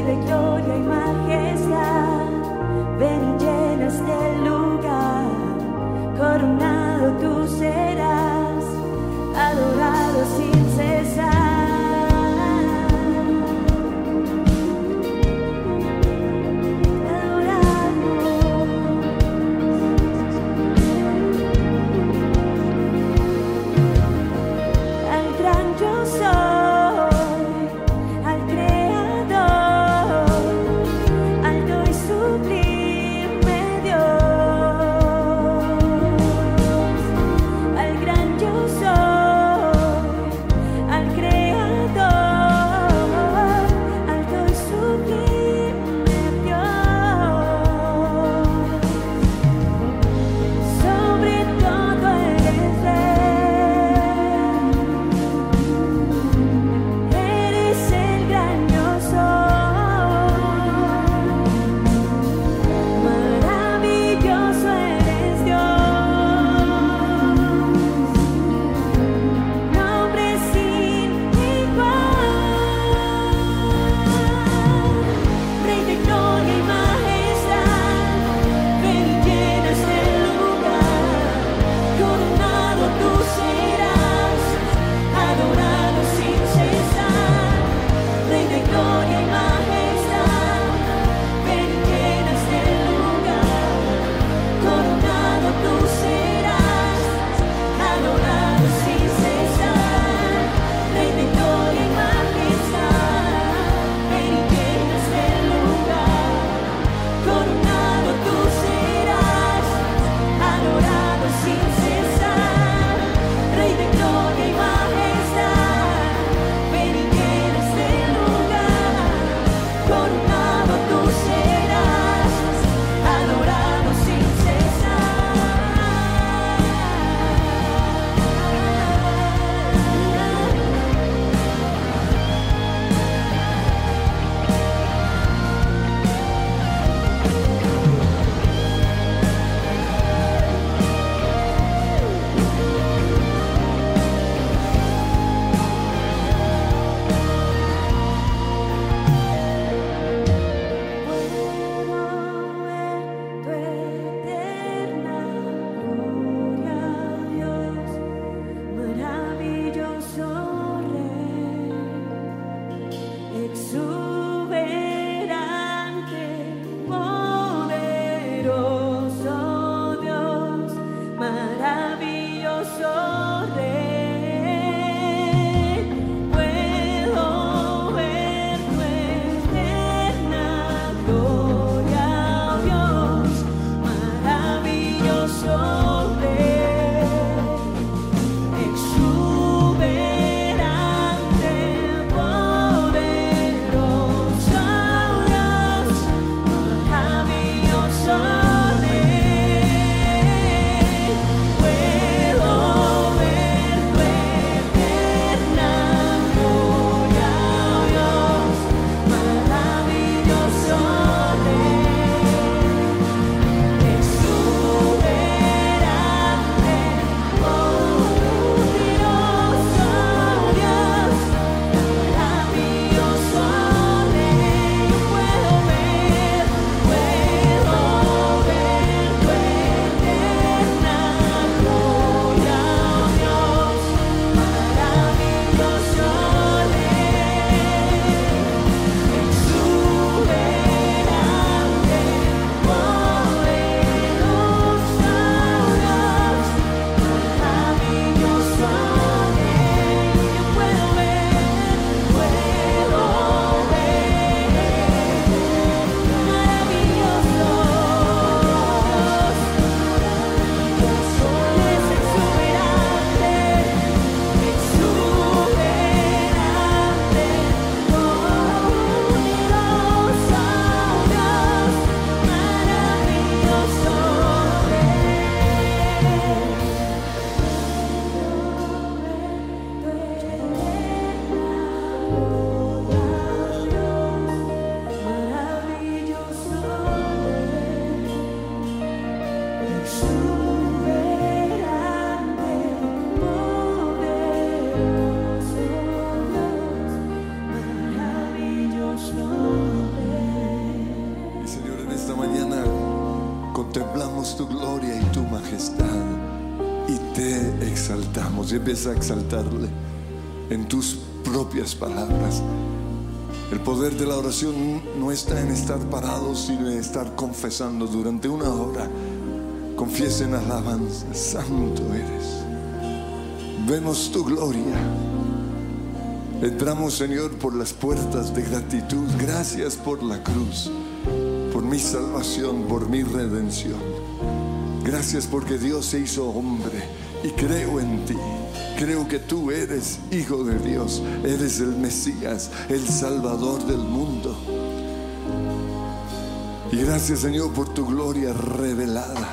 de gloria y majestad, ven y llena este lugar. Coronado tú serás, adorado sin cesar. vemos tu gloria y tu majestad y te exaltamos. Y empieza a exaltarle en tus propias palabras. El poder de la oración no está en estar parados, sino en estar confesando durante una hora. Confiesa en alabanza. Santo eres. Vemos tu gloria. Entramos, Señor, por las puertas de gratitud. Gracias por la cruz, por mi salvación, por mi redención. Gracias porque Dios se hizo hombre y creo en ti. Creo que tú eres Hijo de Dios, eres el Mesías, el Salvador del mundo. Y gracias, Señor, por tu gloria revelada.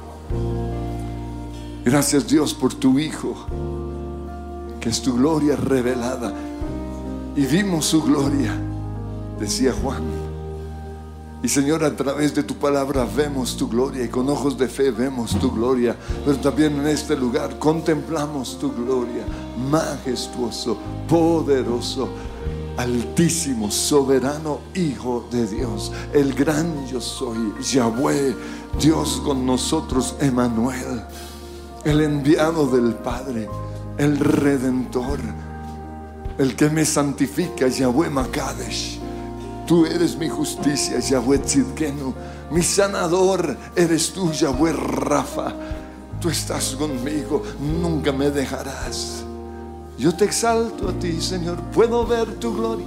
Gracias, Dios, por tu Hijo, que es tu gloria revelada. Y vimos su gloria, decía Juan. Y Señor, a través de tu palabra vemos tu gloria, y con ojos de fe vemos tu gloria. Pero también en este lugar contemplamos tu gloria, majestuoso, poderoso, altísimo, soberano Hijo de Dios, el gran yo soy, Yahweh, Dios con nosotros, Emmanuel, el enviado del Padre, el Redentor, el que me santifica, Yahweh Makadesh. Tú eres mi justicia, Yahweh Tzidkenu. Mi sanador eres tú, Yahweh Rafa. Tú estás conmigo, nunca me dejarás. Yo te exalto a ti, Señor. Puedo ver tu gloria.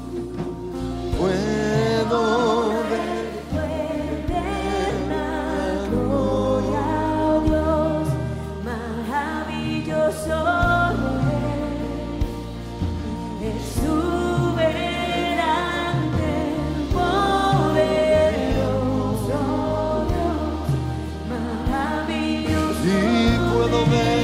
Puedo ver. La gloria, oh Dios, maravilloso es soberano, poderoso Dios, maravilloso. Y puedo ver.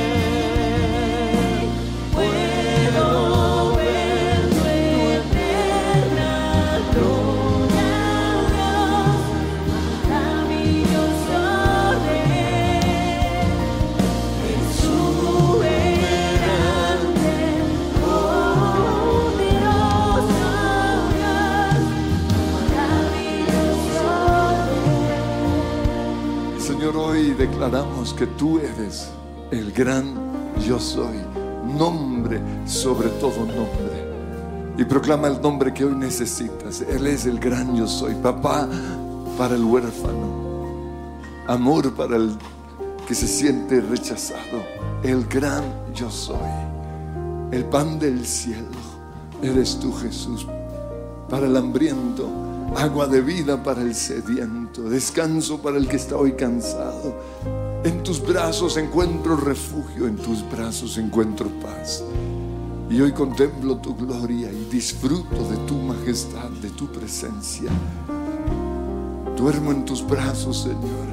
Señor, hoy declaramos que tú eres el gran yo soy, nombre sobre todo nombre. Y proclama el nombre que hoy necesitas. Él es el gran yo soy, papá para el huérfano, amor para el que se siente rechazado, el gran yo soy, el pan del cielo. Eres tú, Jesús, para el hambriento, agua de vida para el sediento, descanso para el que está hoy cansado. En tus brazos encuentro refugio, en tus brazos encuentro paz. Y hoy contemplo tu gloria y disfruto de tu majestad, de tu presencia. Duermo en tus brazos, Señor,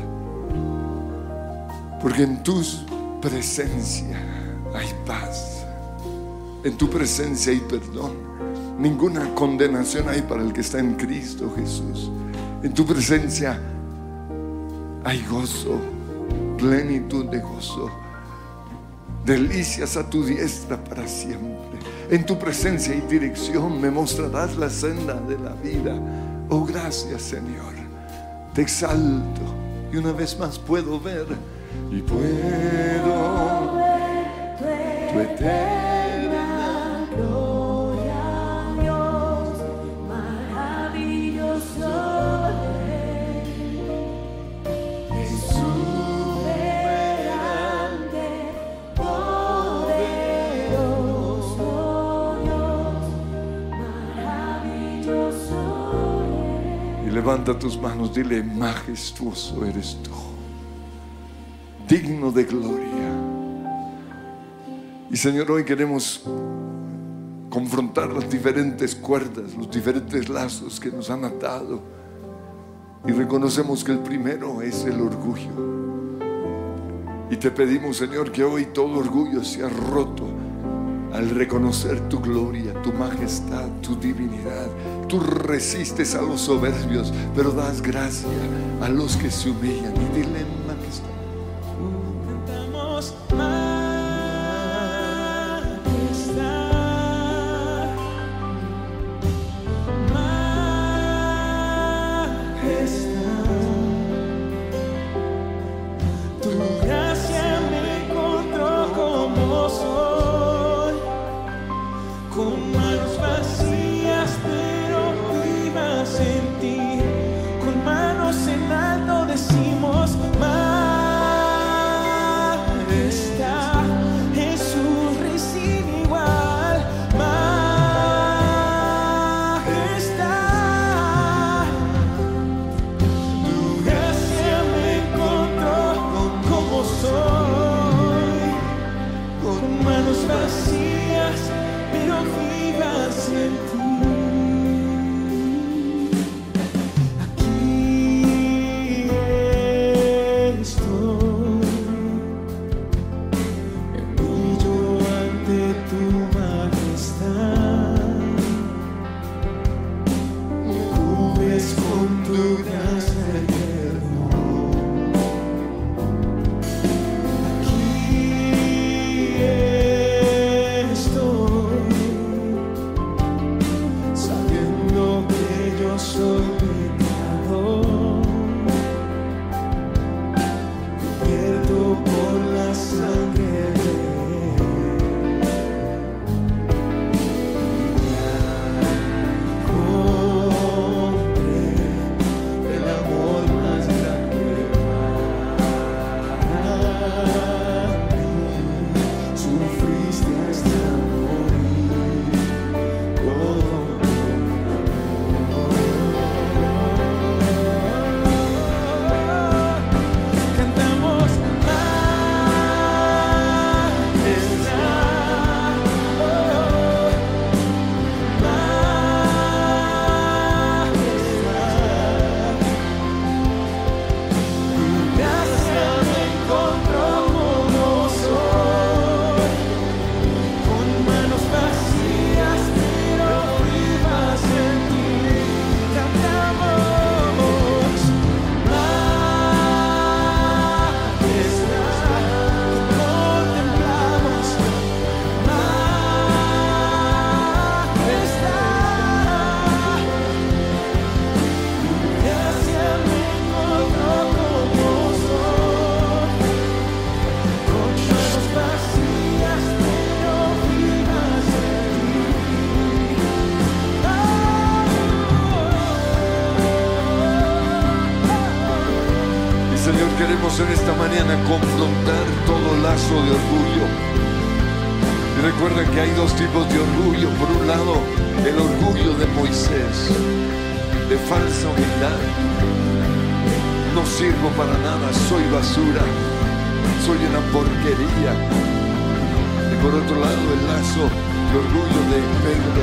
porque en tu presencia hay paz, en tu presencia hay perdón. Ninguna condenación hay para el que está en Cristo Jesús. En tu presencia hay gozo, plenitud de gozo, delicias a tu diestra para siempre. En tu presencia hay dirección, me mostrarás la senda de la vida. Oh, gracias, Señor, te exalto. Y una vez más puedo ver y puedo ver tu eterna gloria. Levanta tus manos, dile: majestuoso eres tú, digno de gloria. Y Señor, hoy queremos confrontar las diferentes cuerdas, los diferentes lazos que nos han atado, y reconocemos que el primero es el orgullo. Y te pedimos, Señor, que hoy todo orgullo sea roto al reconocer tu gloria, tu majestad, tu divinidad. Tú resistes a los soberbios, pero das gracia a los que se humillan. Y dile: majestad. Cantamos majestad, majestad. Queremos en esta mañana confrontar todo lazo de orgullo. Y recuerda que hay dos tipos de orgullo. Por un lado, el orgullo de Moisés, de falsa humildad. No sirvo para nada, soy basura, soy una porquería. Y por otro lado, el lazo de orgullo de Pedro.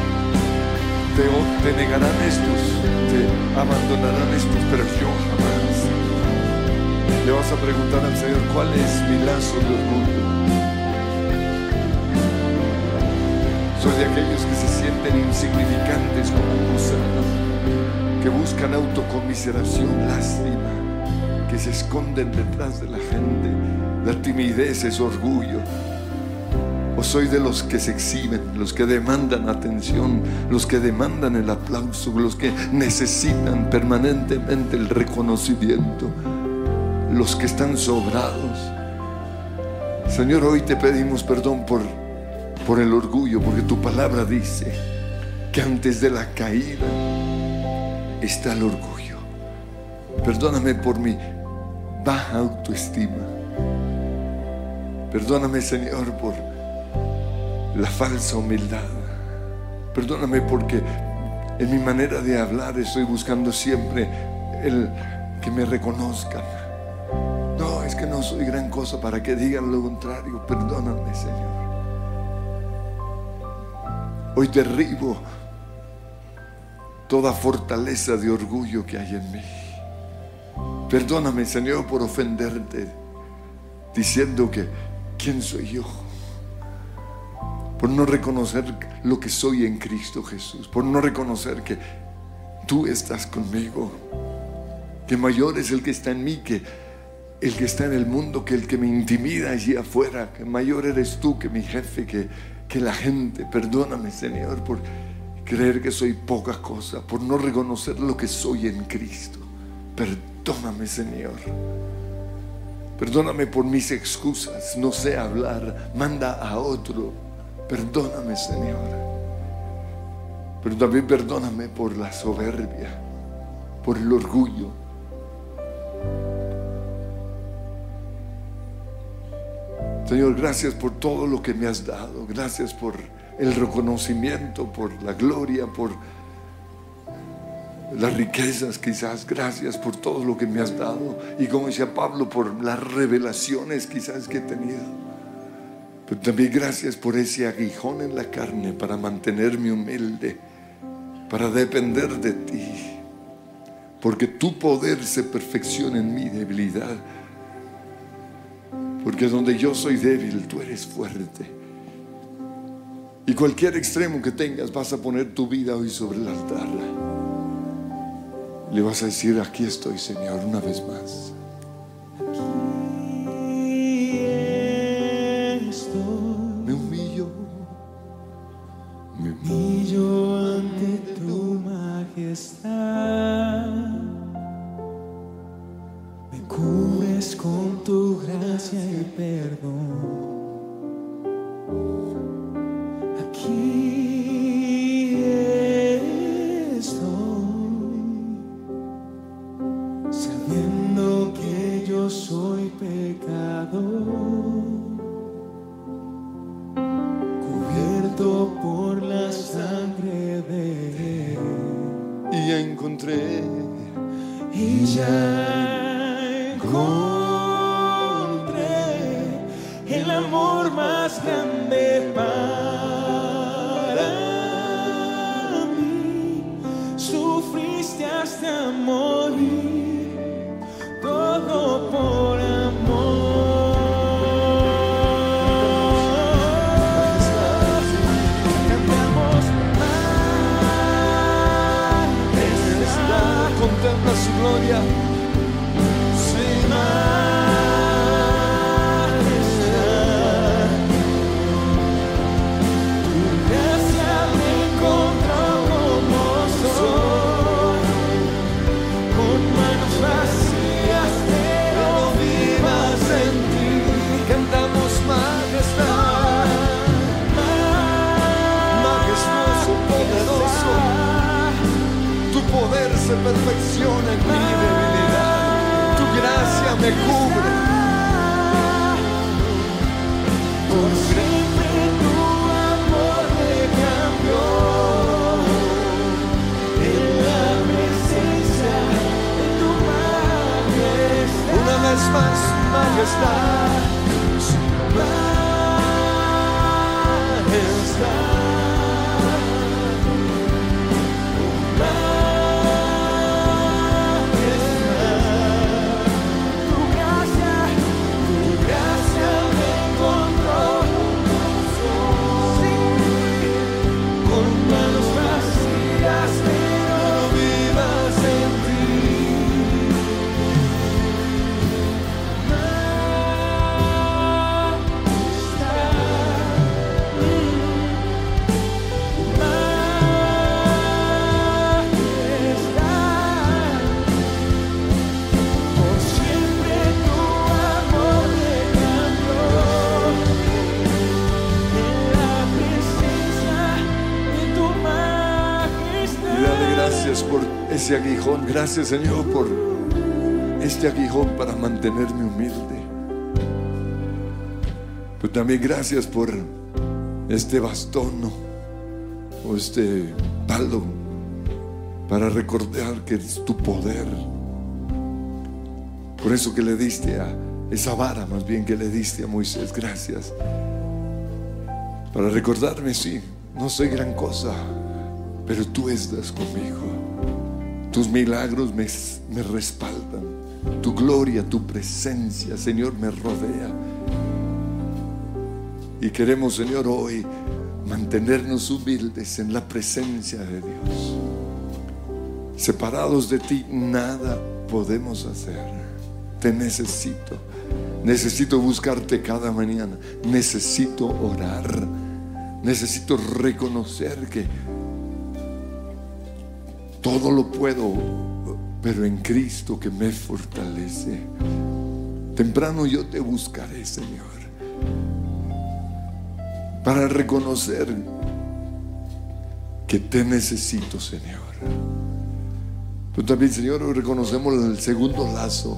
Te negarán estos, te abandonarán estos, pero yo jamás. Le vas a preguntar al Señor, ¿cuál es mi lazo de orgullo? Soy de aquellos que se sienten insignificantes como gusanos, que buscan autocomiseración, lástima, que se esconden detrás de la gente. La timidez es orgullo. O soy de los que se exhiben, los que demandan atención, los que demandan el aplauso, los que necesitan permanentemente el reconocimiento, los que están sobrados. Señor, hoy te pedimos perdón por el orgullo, porque tu palabra dice que antes de la caída está el orgullo. Perdóname por mi baja autoestima. Perdóname, Señor, por la falsa humildad. Perdóname porque en mi manera de hablar estoy buscando siempre el que me reconozcan. No, es que no soy gran cosa para que digan lo contrario. Perdóname, Señor. Hoy derribo toda fortaleza de orgullo que hay en mí. Perdóname, Señor, por ofenderte diciendo que ¿quién soy yo? Por no reconocer lo que soy en Cristo Jesús, por no reconocer que tú estás conmigo, que mayor es el que está en mí que el que está en el mundo, que el que me intimida allí afuera, que mayor eres tú que mi jefe, que la gente. Perdóname, Señor, por creer que soy poca cosa, por no reconocer lo que soy en Cristo. Perdóname, Señor. Perdóname por mis excusas, no sé hablar, manda a otro. Perdóname, Señor. Pero también perdóname por la soberbia, por el orgullo. Señor, gracias por todo lo que me has dado. Gracias por el reconocimiento, por la gloria, por las riquezas quizás. Gracias por todo lo que me has dado. Y como decía Pablo, por las revelaciones quizás que he tenido. Pero también gracias por ese aguijón en la carne para mantenerme humilde, para depender de ti. Porque tu poder se perfecciona en mi debilidad. Porque donde yo soy débil, tú eres fuerte. Y cualquier extremo que tengas, vas a poner tu vida hoy sobre el altar. Le vas a decir, aquí estoy, Señor, una vez más. Me humillo ante tu majestad. Me cubres con tu gracia y perdón. Aquí estoy, sabiendo que yo soy pecador, cubierto por la sangre de Él. Y ya encontré. Y ya encontré el amor más grande para mí. Sufriste hasta morir, todo por amor. Cantamos majestad, Contempla su gloria. sin majestad. Tu gracia me encontró como soy, con manos vacías pero vivas en ti. Cantamos majestad, majestuoso, poderoso. Tu poder se perfecciona en mi debilidad. Tu gracia me cubre. Por siempre tu amor me cambió. En la presencia de tu majestad. Una vez más, majestad. Por ese aguijón, gracias Señor por este aguijón para mantenerme humilde, pero también gracias por este bastón, ¿no? O este palo para recordar que es tu poder. Por eso que le diste a esa vara, más bien que le diste a Moisés, gracias para recordarme, sí, no soy gran cosa, pero tú estás conmigo. Tus milagros me respaldan. Tu gloria, tu presencia, Señor, me rodea. Y queremos, Señor, hoy mantenernos humildes en la presencia de Dios. Separados de ti, nada podemos hacer. Te necesito. Necesito buscarte cada mañana. Necesito orar. Necesito reconocer que todo lo puedo, pero en Cristo que me fortalece. Temprano yo te buscaré, Señor, para reconocer que te necesito, Señor. Pero también, Señor, hoy reconocemos el segundo lazo,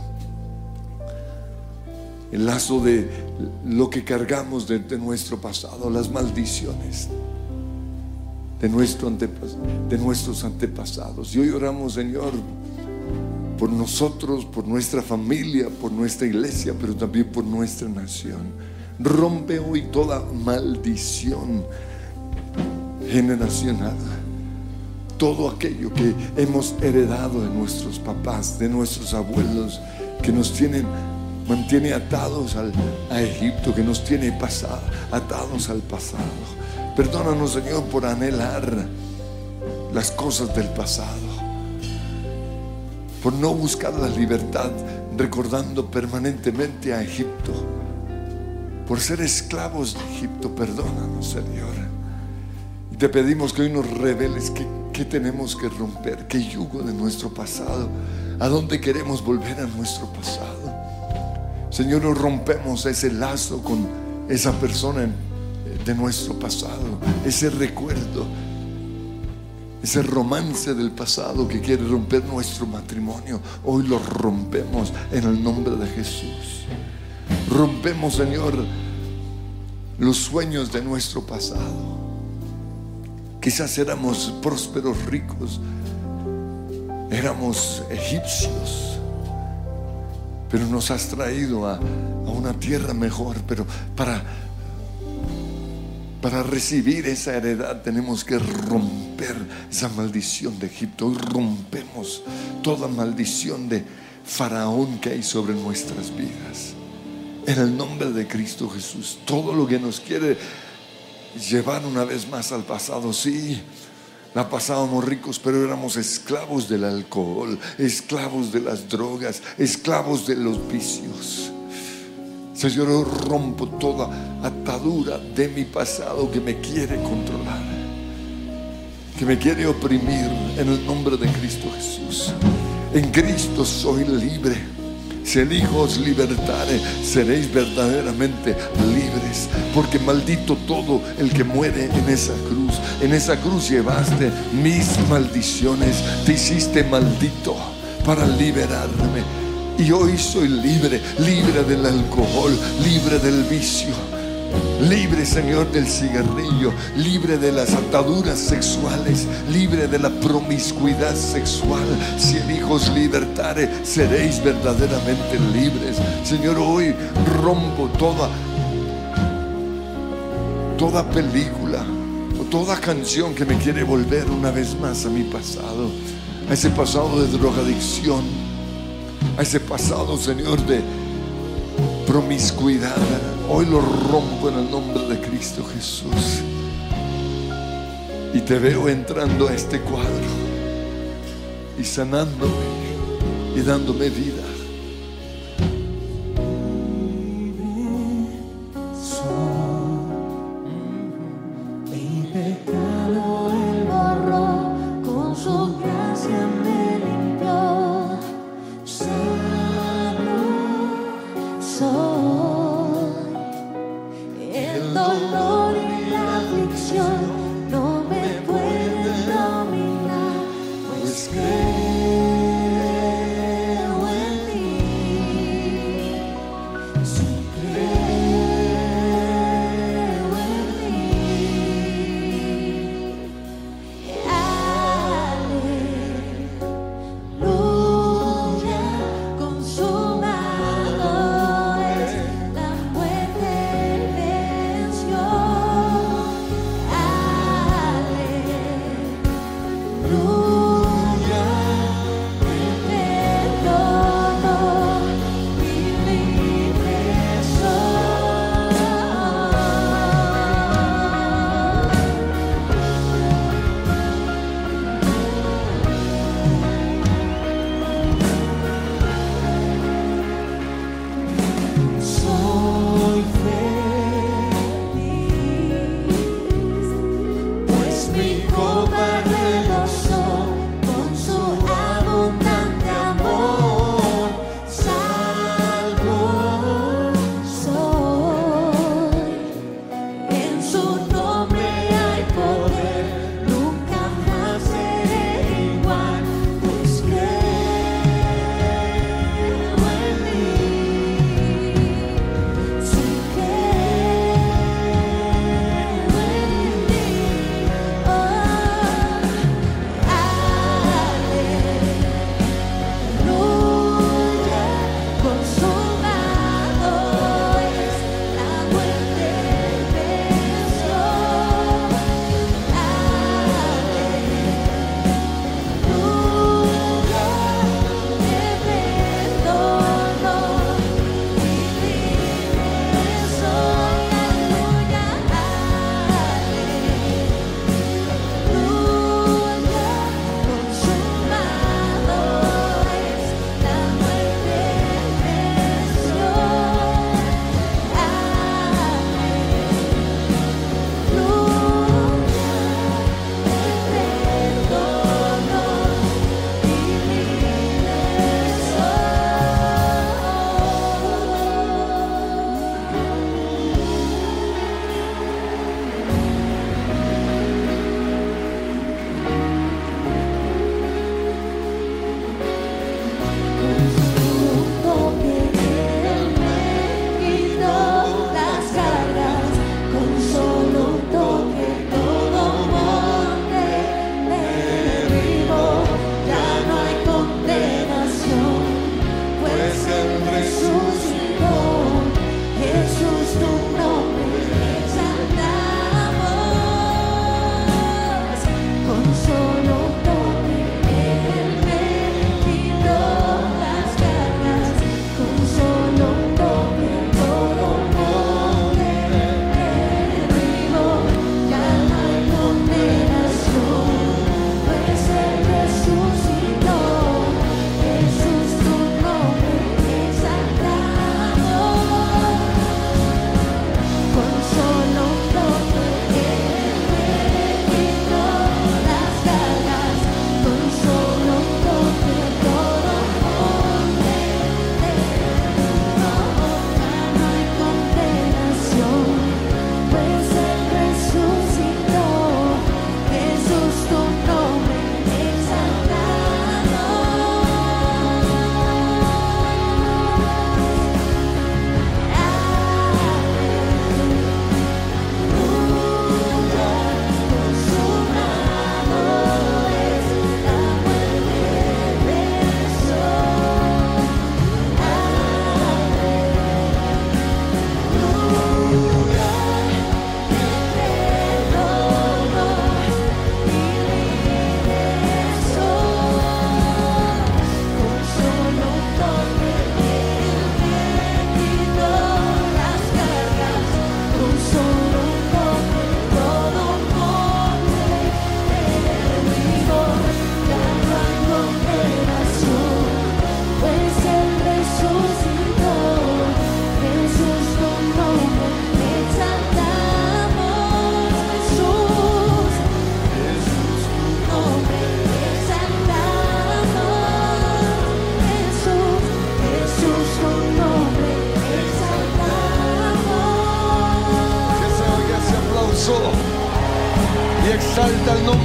el lazo de lo que cargamos de nuestro pasado, las maldiciones de nuestros antepasados. Y hoy oramos, Señor, por nosotros, por nuestra familia, por nuestra iglesia, pero también por nuestra nación. Rompe hoy toda maldición generacional, todo aquello que hemos heredado de nuestros papás, de nuestros abuelos, que nos mantiene atados a Egipto, que nos tiene atados al pasado. Perdónanos, Señor, por anhelar las cosas del pasado, por no buscar la libertad, recordando permanentemente a Egipto, por ser esclavos de Egipto. Perdónanos, Señor, y te pedimos que hoy nos reveles qué tenemos que romper, qué yugo de nuestro pasado, a dónde queremos volver a nuestro pasado. Señor, nos rompemos ese lazo con esa persona de nuestro pasado, ese recuerdo, ese romance del pasado que quiere romper nuestro matrimonio. Hoy lo rompemos en el nombre de Jesús. Rompemos, Señor, los sueños de nuestro pasado. Quizás éramos prósperos, ricos, éramos egipcios, pero nos has traído a una tierra mejor. Pero para recibir esa heredad tenemos que romper esa maldición de Egipto. Hoy rompemos toda maldición de Faraón que hay sobre nuestras vidas, en el nombre de Cristo Jesús. Todo lo que nos quiere llevar una vez más al pasado. Sí, la pasábamos ricos, pero éramos esclavos del alcohol, esclavos de las drogas, esclavos de los vicios. Señor, yo rompo toda atadura de mi pasado que me quiere controlar, que me quiere oprimir, en el nombre de Cristo Jesús. En Cristo soy libre. Si el Hijo os libertare, seréis verdaderamente libres. Porque maldito todo el que muere en esa cruz. En esa cruz llevaste mis maldiciones. Te hiciste maldito para liberarme. Y hoy soy libre, libre del alcohol, libre del vicio, libre, Señor, del cigarrillo, libre de las ataduras sexuales, libre de la promiscuidad sexual. Si el Hijo os libertare, seréis verdaderamente libres. Señor, hoy rompo toda película o toda canción que me quiere volver una vez más a mi pasado, a ese pasado de drogadicción, a ese pasado, Señor, de promiscuidad. Hoy lo rompo en el nombre de Cristo Jesús. Y te veo entrando a este cuadro y sanándome y dándome vida. Mi pecado Él borró, con su gracia me limpió. Sano soy. El dolor y la aflicción no me pueden dominar, pues creo en ti. Sí, creo en ti. Aleluya, consumado es, la muerte venció. Aleluya, me perdonó y libre soy. Soy feliz, pues mi copa rebosó con su abundante amor. Salvo soy, en su nombre hay poder, nunca más seré igual, pues creo en ti. Sí, creo en ti.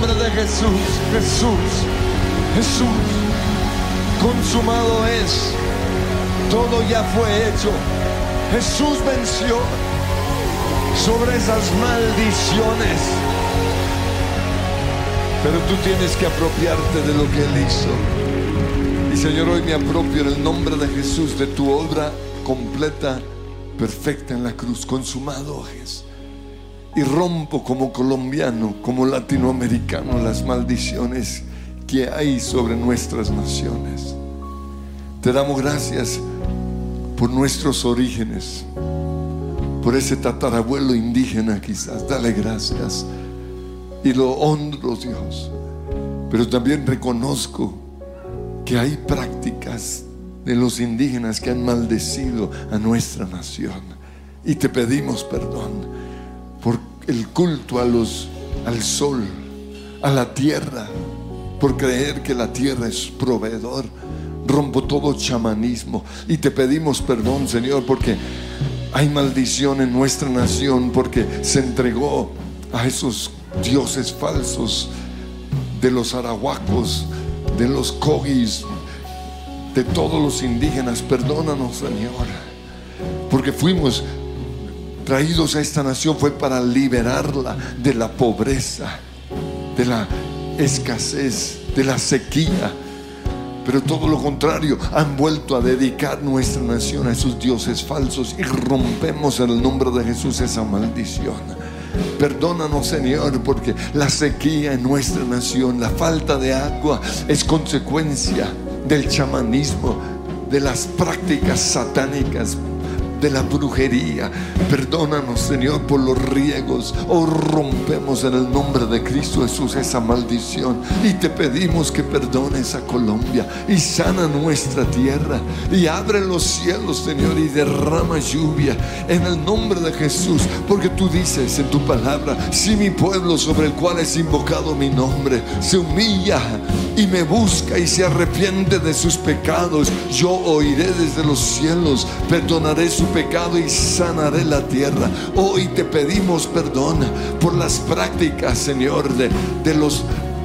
nombre de Jesús. Jesús, Jesús, consumado es. Todo ya fue hecho. Jesús venció sobre esas maldiciones. Pero tú tienes que apropiarte de lo que Él hizo. Y Señor, hoy me apropio en el nombre de Jesús de tu obra completa, perfecta en la cruz. Consumado es. Y rompo como colombiano, como latinoamericano, las maldiciones que hay sobre nuestras naciones. Te damos gracias por nuestros orígenes, por ese tatarabuelo indígena quizás. Dale gracias y lo honro, Dios. Pero también reconozco que hay prácticas de los indígenas que han maldecido a nuestra nación. Y te pedimos perdón por el culto al sol, a la tierra, por creer que la tierra es proveedor. Rompo todo chamanismo y te pedimos perdón, Señor, porque hay maldición en nuestra nación, porque se entregó a esos dioses falsos de los arahuacos, de los cogis, de todos los indígenas. Perdónanos, Señor, porque fuimos traídos a esta nación fue para liberarla de la pobreza, de la escasez, de la sequía. Pero todo lo contrario, han vuelto a dedicar nuestra nación a esos dioses falsos y rompemos en el nombre de Jesús esa maldición. Perdónanos, Señor, porque la sequía en nuestra nación, la falta de agua es consecuencia del chamanismo, de las prácticas satánicas, de la brujería. Perdónanos, Señor, por los riegos. Rompemos en el nombre de Cristo Jesús esa maldición y te pedimos que perdones a Colombia y sana nuestra tierra y abre los cielos, Señor, y derrama lluvia en el nombre de Jesús, porque tú dices en tu palabra: si mi pueblo, sobre el cual es invocado mi nombre, se humilla y me busca y se arrepiente de sus pecados, yo oiré desde los cielos, perdonaré su pecado y sanaré la tierra. Hoy te pedimos perdón por las prácticas, Señor, de los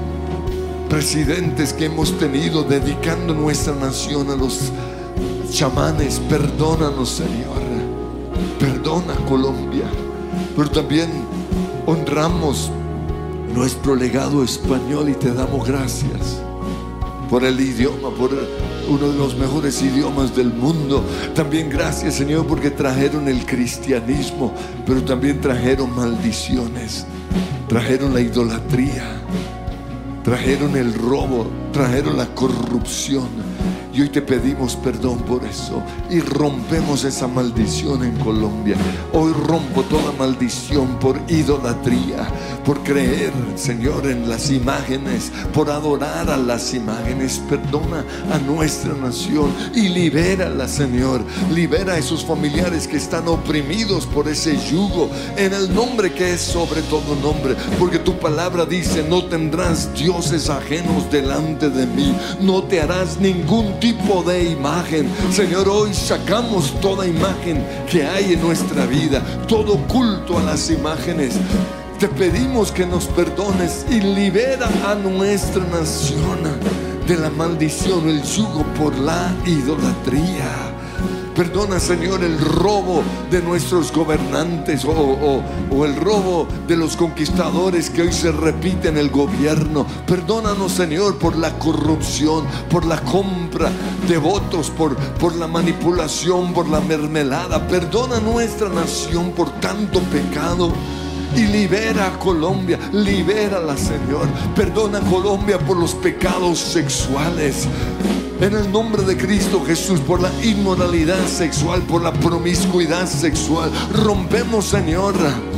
presidentes que hemos tenido dedicando nuestra nación a los chamanes. Perdónanos, Señor. Perdona Colombia. Pero también honramos nuestro legado español y te damos gracias por el idioma, por uno de los mejores idiomas del mundo. También gracias, Señor, porque trajeron el cristianismo, pero también trajeron maldiciones, trajeron la idolatría, trajeron el robo, trajeron la corrupción. Y hoy te pedimos perdón por eso y rompemos esa maldición en Colombia. Hoy rompo toda maldición por idolatría, por creer, Señor, en las imágenes, por adorar a las imágenes. Perdona a nuestra nación y libérala, Señor. Libera a esos familiares que están oprimidos por ese yugo, en el nombre que es sobre todo nombre, porque tu palabra dice: no tendrás dioses ajenos delante de mí, no te harás ningún tipo de imagen. Señor, hoy sacamos toda imagen que hay en nuestra vida, todo culto a las imágenes. Te pedimos que nos perdones y libera a nuestra nación de la maldición, el yugo por la idolatría. Perdona, Señor, el robo de nuestros gobernantes o el robo de los conquistadores que hoy se repite en el gobierno. Perdónanos, Señor, por la corrupción, por la compra de votos, por la manipulación, por la mermelada. Perdona nuestra nación por tanto pecado. Y libera a Colombia, libérala, Señor. Perdona a Colombia por los pecados sexuales. En el nombre de Cristo Jesús, por la inmoralidad sexual, por la promiscuidad sexual. Rompemos, Señor,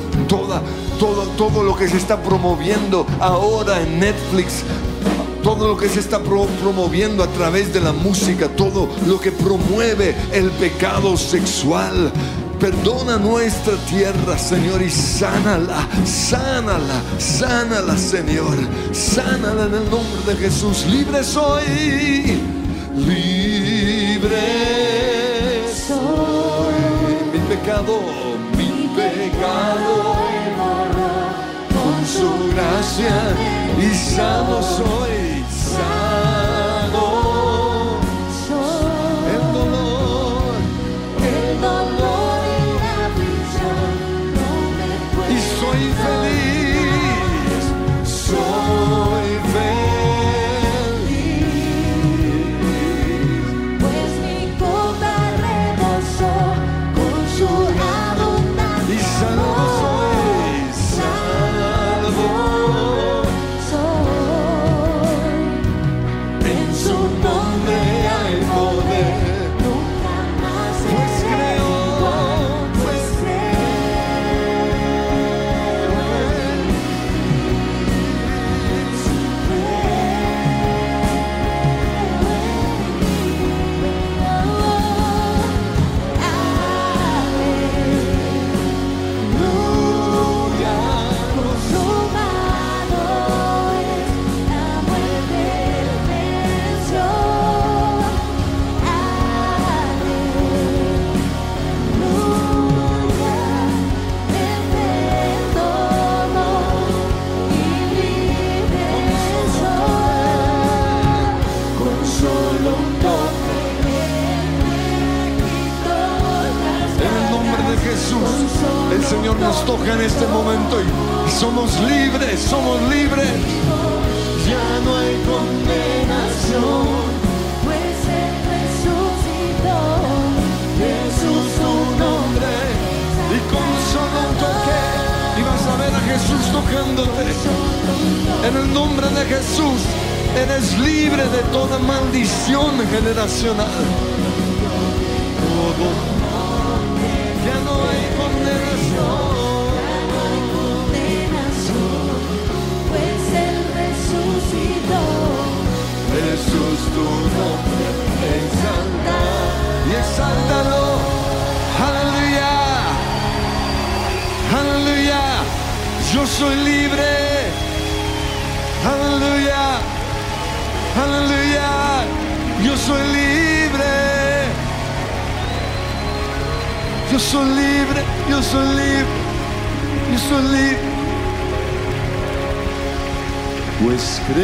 todo lo que se está promoviendo ahora en Netflix, todo lo que se está promoviendo a través de la música, todo lo que promueve el pecado sexual. Perdona nuestra tierra, Señor, y sánala, sánala, sánala, Señor. Sánala en el nombre de Jesús. Libre soy, libre soy. Mi pecado el borró con su su gracia y sano soy, sano. El dolor y la aflicción no me y soy feliz, soy feliz. pues mi copa rebosó con su abundancia. Y salvo soy, salvo soy. en su nombre hay poder. Nunca más Pues seré creo, igual, pues Aleluya. consumado es la muerte venció. Aleluya, Él perdonó y libre soy. Con solo un toque Él me quitó las En el nombre de Jesús, el Señor nos toca en este momento y somos libres, somos libres. Ya no hay condenación. pues Él resucitó. Jesús tu nombre y con solo un toque y vas a ver a Jesús tocándote. En el nombre de Jesús eres libre de toda maldición generacional. Todo. Ya no hay condenación. Condenación, pues Él resucitó. Jesús tu nombre exalta y exáltalo. Aleluya. Aleluya. Yo soy libre. Aleluya. Aleluya. Yo soy libre. Yo soy libre. Yo soy libre. Yo soy libre. Pues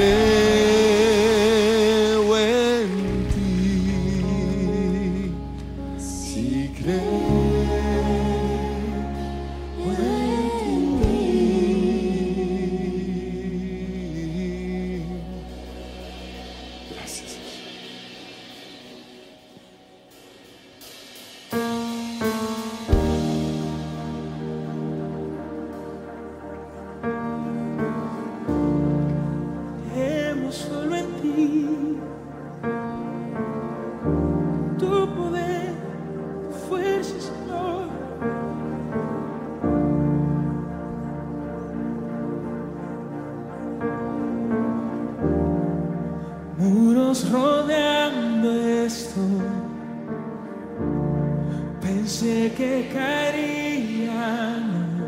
creo en ti. Si creo en ti. Gracias. Creemos solo en ti, tu poder, tu fuerza, Señor. Muros rodeando esto, pensé que caerían,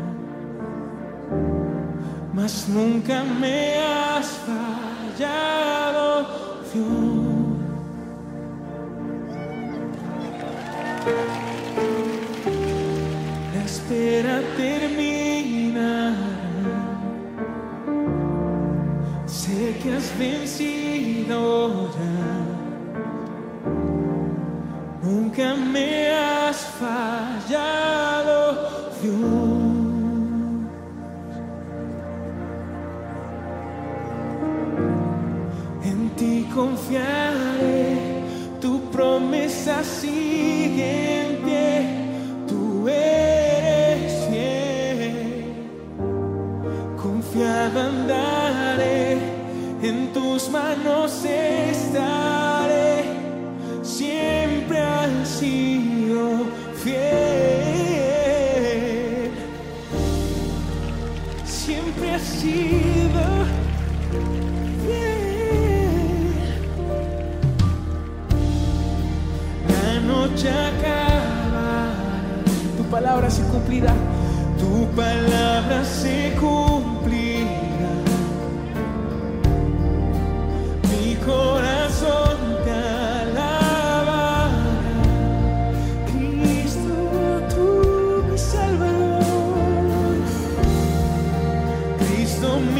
mas nunca me has fallado, Dios. La espera termina, sé que has vencido ya, nunca me has fallado, Dios. En ti confiaré, tu promesa sigue en pie, tú eres fiel. Confiado andaré, en tus manos estaré, siempre has sido fiel. Siempre has sido noche acaba, tu palabra se cumplirá, tu palabra se cumplirá. Mi corazón te alabará, Cristo, tú mi Salvador, Cristo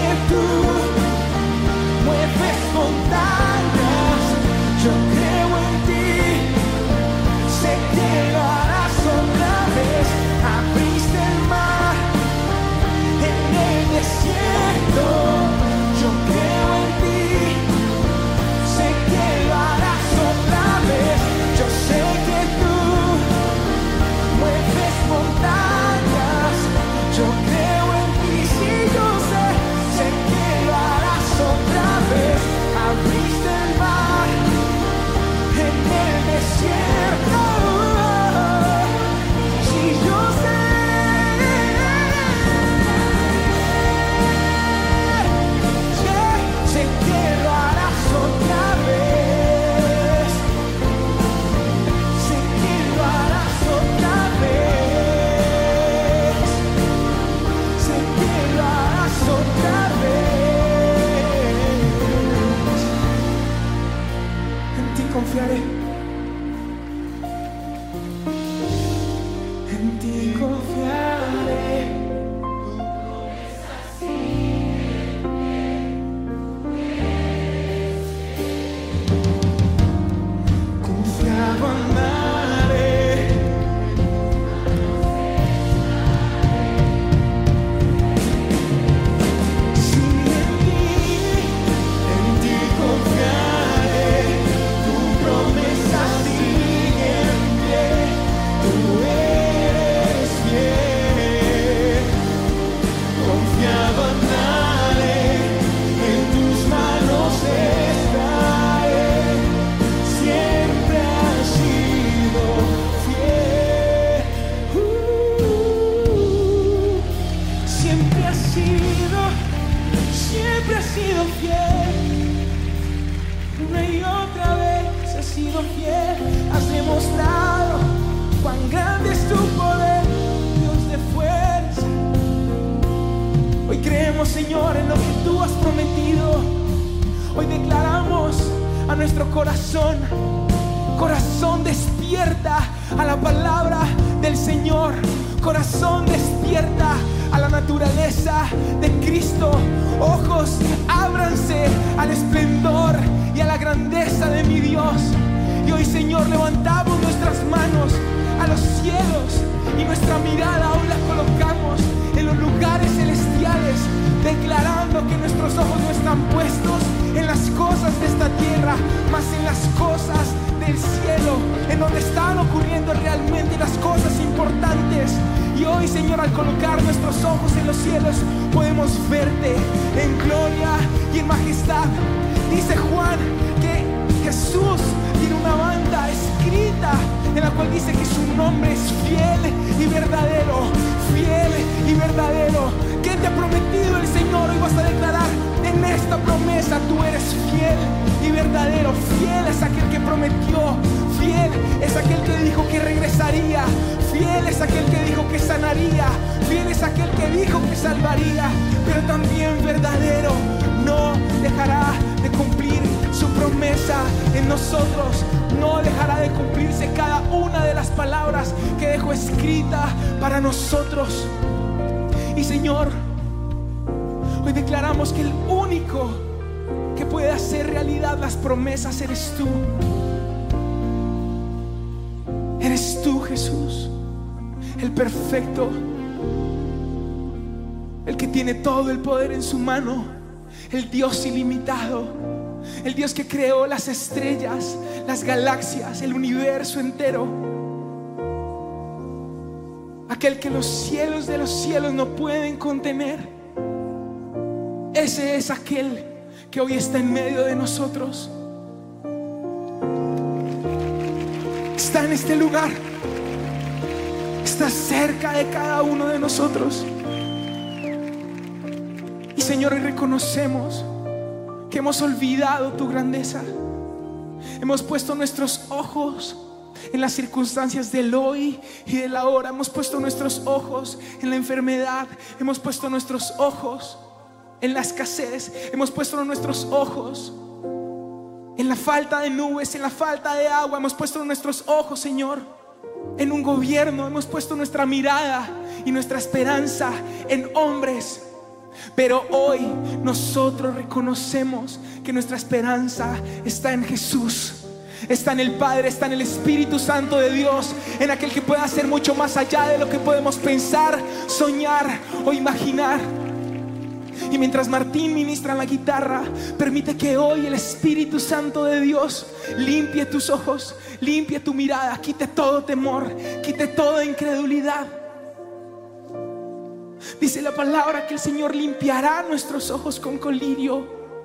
tú mueves montañas. Yo creo en ti, sé que lo harás otra vez. Abriste el mar en el desierto. Yo creo en ti, sé que lo harás otra vez. Yo sé que tú mueves montañas. Yo creo en ti, sí, yo sé que lo harás otra vez. Abriste el mar en el desierto. Sí, yo sé que lo harás otra vez. Sé que lo harás otra vez. Sé que lo harás otra vez. En ti confiaré. En ti confiaré. Confiado andaré. Sí, en ti confiaré. Tu promesa sigue en pie. Tú eres fiel. Confiado andaré. En tus manos estaré. Siempre has sido fiel. Siempre has sido fiel. Una y otra vez has sido fiel. Has demostrado cuán grande es tu poder, Dios de fuerza. Hoy creemos, Señor, en lo que tú has prometido. Hoy declaramos a nuestro corazón: corazón, despierta a la palabra del Señor. Corazón, despierta a la naturaleza de Cristo. Ojos, ábranse al esplendor y a la grandeza de mi Dios. Y hoy, Señor, levantamos nuestras manos a los cielos y nuestra mirada hoy la colocamos en los lugares celestiales, declarando que nuestros ojos no están puestos en las cosas de esta tierra, mas en las cosas del cielo, en donde están ocurriendo realmente las cosas importantes. Y hoy, Señor, al colocar nuestros ojos en los cielos, podemos verte en gloria y en majestad. Dice Juan que Jesús tiene una banda escrita en la cual dice que su nombre es fiel y verdadero. Fiel y verdadero. ¿Qué te ha prometido el Señor? Hoy vas a declarar en esta promesa: tú eres fiel y verdadero. Fiel es aquel que prometió. Fiel es aquel que dijo que regresaría. Fiel es aquel que dijo que sanaría. Fiel es aquel que dijo que salvaría. Pero también verdadero. No dejará de cumplir su promesa en nosotros. No dejará de cumplirse cada una de las palabras que dejó escrita para nosotros. Y, Señor, hoy declaramos que el único que puede hacer realidad las promesas eres tú. Eres tú, Jesús, el perfecto, el que tiene todo el poder en su mano, el Dios ilimitado, el Dios que creó las estrellas, las galaxias, el universo entero, aquel que los cielos de los cielos no pueden contener. Ese es aquel que hoy está en medio de nosotros. Está en este lugar, está cerca de cada uno de nosotros. Y, Señor, hoy reconocemos que hemos olvidado tu grandeza. Hemos puesto nuestros ojos en las circunstancias del hoy y del ahora. Hemos puesto nuestros ojos en la enfermedad. Hemos puesto nuestros ojos en la escasez. Hemos puesto nuestros ojos en la falta de nubes, en la falta de agua. Hemos puesto nuestros ojos, Señor, en un gobierno. Hemos puesto nuestra mirada y nuestra esperanza en hombres. Pero hoy nosotros reconocemos que nuestra esperanza está en Jesús. Está en el Padre, está en el Espíritu Santo de Dios, en aquel que puede hacer mucho más allá de lo que podemos pensar, soñar o imaginar. Y mientras Martín ministra en la guitarra, permite que hoy el Espíritu Santo de Dios limpie tus ojos, limpie tu mirada, quite todo temor, quite toda incredulidad. Dice la palabra que el Señor limpiará nuestros ojos con colirio.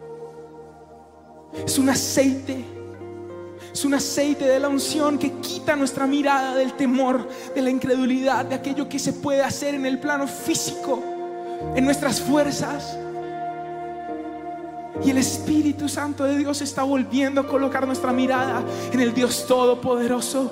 Es un aceite de la unción que quita nuestra mirada del temor, de la incredulidad, de aquello que se puede hacer en el plano físico, en nuestras fuerzas. Y el Espíritu Santo de Dios está volviendo a colocar nuestra mirada en el Dios Todopoderoso.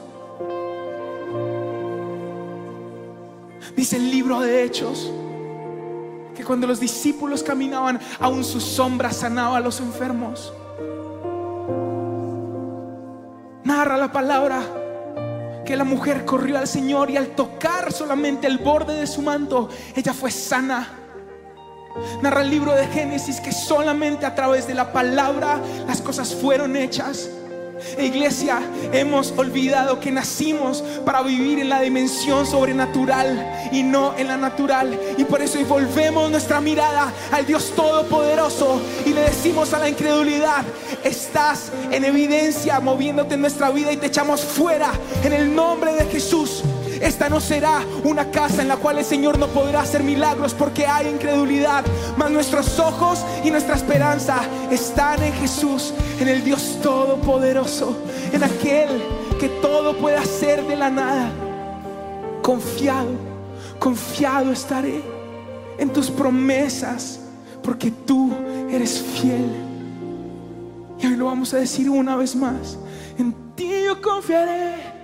Dice el libro de Hechos que cuando los discípulos caminaban, aún su sombra sanaba a los enfermos. Narra la palabra que la mujer corrió al Señor y al tocar solamente el borde de su manto, ella fue sana. Narra el libro de Génesis que solamente a través de la palabra las cosas fueron hechas. Iglesia, hemos olvidado que nacimos para vivir en la dimensión sobrenatural y no en la natural. Y por eso hoy volvemos nuestra mirada al Dios Todopoderoso y le decimos a la incredulidad: estás en evidencia moviéndote en nuestra vida y te echamos fuera en el nombre de Jesús. Esta no será una casa en la cual el Señor no podrá hacer milagros porque hay incredulidad, mas nuestros ojos y nuestra esperanza están en Jesús, en el Dios Todopoderoso, en aquel que todo puede hacer de la nada. Confiado estaré en tus promesas, porque tú eres fiel. Y hoy lo vamos a decir una vez más: en ti yo confiaré.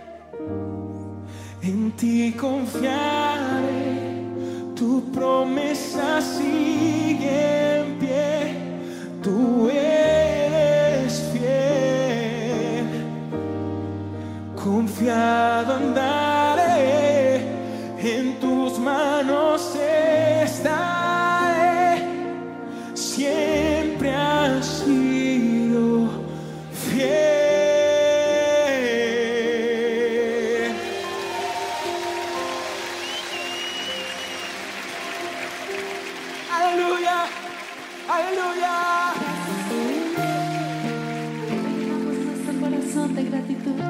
En ti confiaré, tu promesa sigue en pie, tú eres fiel. Confiado andaré, en tus manos estaré, siempre has sido fiel. Aleluya. Llenamos nuestro corazón de gratitud.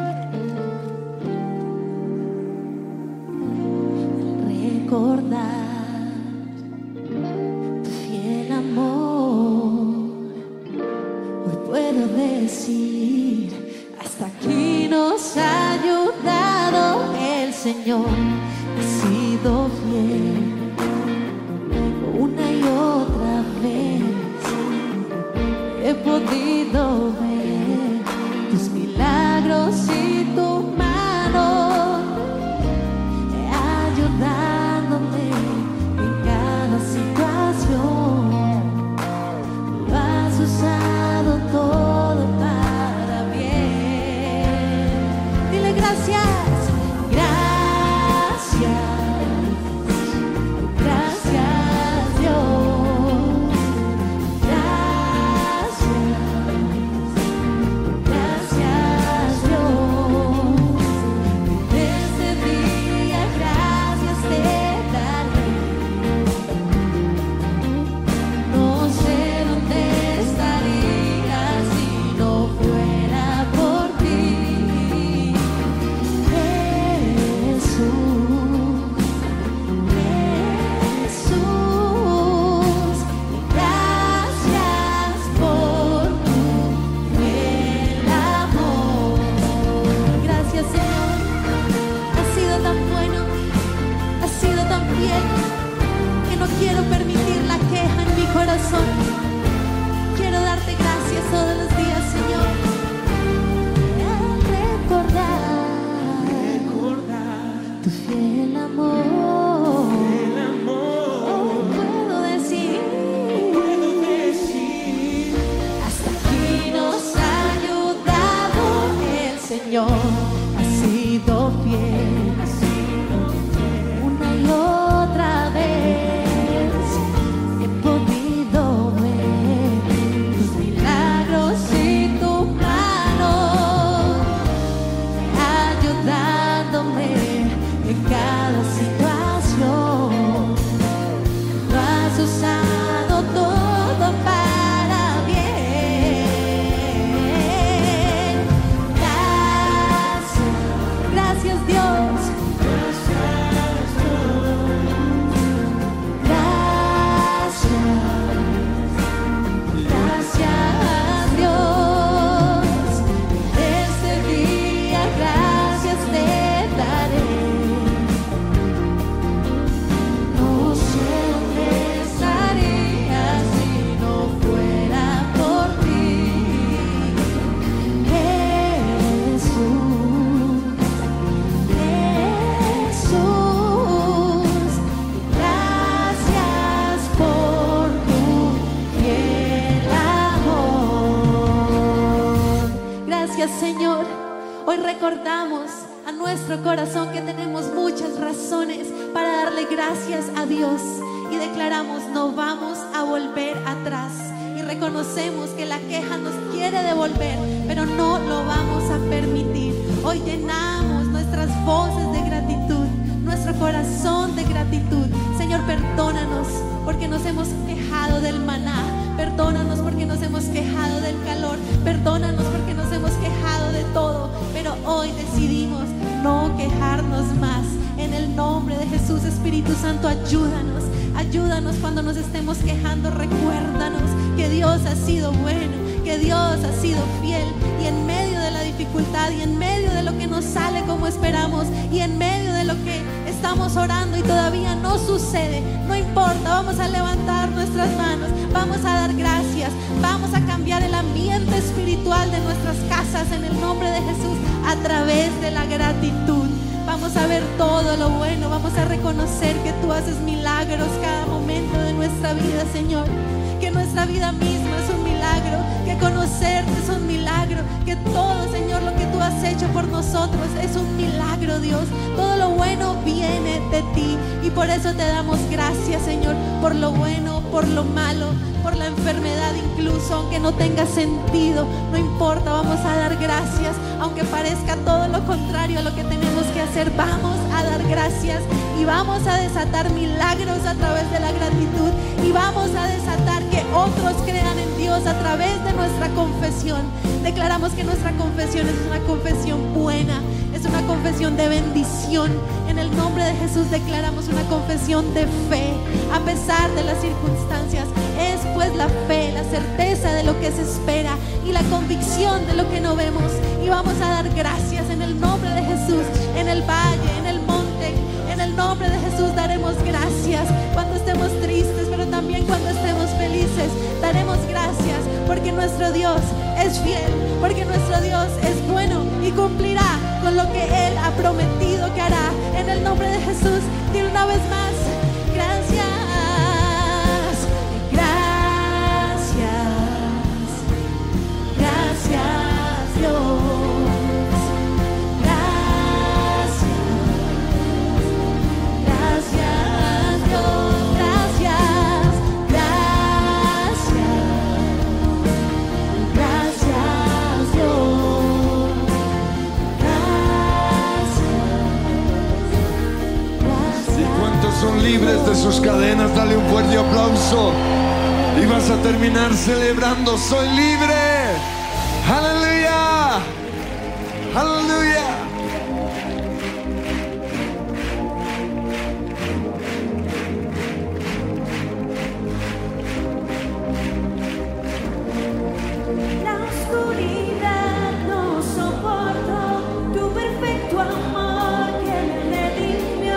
Recordar tu fiel amor, hoy puedo decir: hasta aquí nos ha ayudado el Señor. Ha sido fiel una y otra vez. He podido ver tus milagros y tu mano ayudándome en cada situación. Lo has usado todo para bien. Dile gracias. Quiero darte gracias todos los días, Señor. Recordar tu fiel amor. Hoy puedo decir, hasta aquí nos ha ayudado el Señor. Ha sido fiel una y otra vez. He podido gracias, Señor. Hoy recordamos a nuestro corazón que tenemos muchas razones para darle gracias a Dios y declaramos: no vamos a volver atrás. Y reconocemos que la queja nos quiere devolver, pero no lo vamos a permitir. Hoy llenamos nuestras voces de gratitud, nuestro corazón de gratitud. Señor, perdónanos porque nos hemos quejado del maná, perdónanos porque nos hemos quejado del calor, perdónanos porque nos hemos quejado de todo, pero hoy decidimos no quejarnos más. En el nombre de Jesús, Espíritu Santo, ayúdanos. Ayúdanos cuando nos estemos quejando. Recuérdanos que Dios ha sido bueno, que Dios ha sido fiel, y en medio de la dificultad, y en medio de lo que no sale como esperamos, y en medio de lo que estamos orando y todavía no sucede, no importa, vamos a levantar nuestras manos, vamos a dar gracias, vamos a cambiar el ambiente espiritual de nuestras casas en el nombre de Jesús a través de la gratitud. Vamos a ver todo lo bueno, vamos a reconocer que tú haces milagros cada momento de nuestra vida, Señor. Que nuestra vida misma es un milagro, que conocerte es un milagro, que todo, Señor, lo que tú has hecho por nosotros es un milagro, Dios. Todo lo bueno viene de ti y por eso te damos gracias, Señor, por lo bueno, por lo malo, por la enfermedad incluso, aunque no tenga sentido, no importa, vamos a dar gracias, aunque parezca todo lo contrario a lo que tenemos que hacer, vamos a dar gracias y vamos a desatar milagros a través de la gratitud y vamos a desatar que otros crean en Dios a través de nuestra confesión. Declaramos que nuestra confesión es una confesión buena, es una confesión de bendición. En el nombre de Jesús declaramos una confesión de fe a pesar de las circunstancias. Es pues la fe, la certeza de lo que se espera y la convicción de lo que no vemos. Y vamos a dar gracias en el nombre de Jesús, en el valle, en el monte. En el nombre de Jesús daremos gracias cuando estemos tristes, pero también cuando estemos felices. Daremos gracias porque nuestro Dios es fiel, porque nuestro Dios es bueno y cumplirá con lo que Él ha prometido que hará. En el nombre de Jesús, di una vez más, gracias. Gracias, Dios. Son libres de sus cadenas, dale un fuerte aplauso y vas a terminar celebrando: soy libre. Aleluya, aleluya. La oscuridad no soporto tu perfecto amor que me redimió.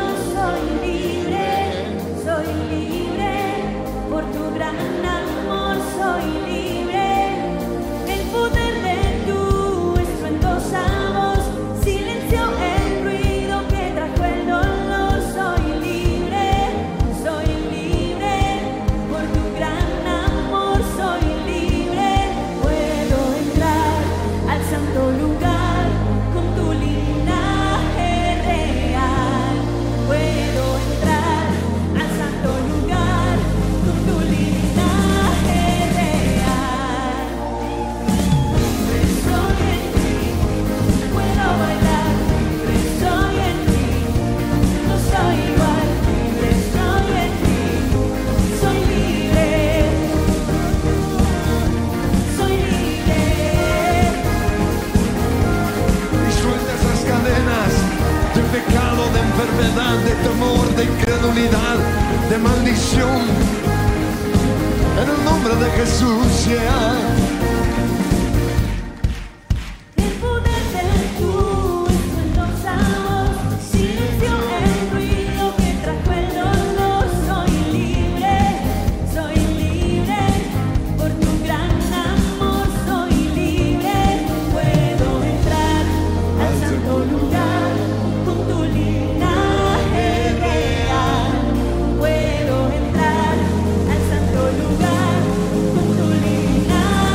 Soy libre por tu gran amor, soy libre. El poder de tu estruendosa voz silenció el ruido que trajo el dolor. Soy libre por tu gran amor, soy libre. Puedo entrar al santo lugar con tu linaje real. Puedo entrar al santo lugar con tu linaje real. Libre soy en ti, puedo bailar. Libre soy en ti, no soy igual. Libre soy en ti, soy libre. Soy libre. Y suelta esas cadenas de pecado, de enfermedad, de temor, de incredulidad, de maldición. En el nombre de Jesús, El poder de tu estruendosa voz silenció el ruido que trajo el dolor. Soy libre por tu gran amor, soy libre. Puedo entrar al santo lugar con tu linaje real. Puedo entrar al santo lugar con tu linaje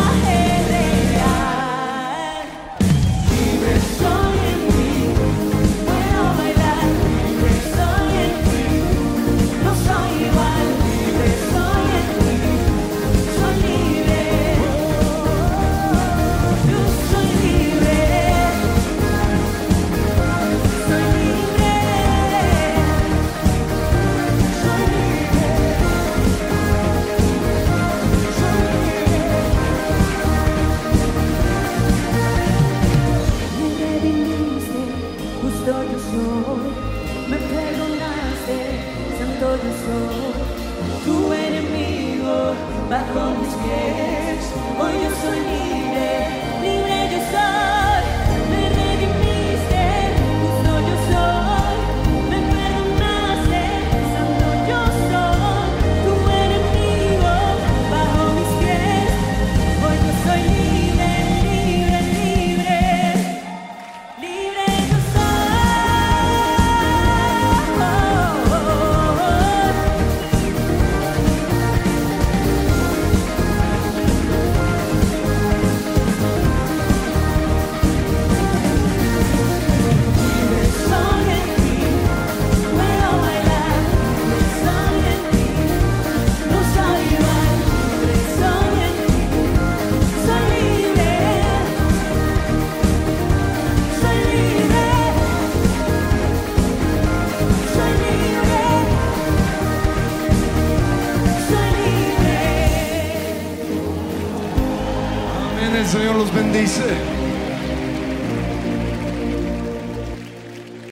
Amén, el Señor los bendice.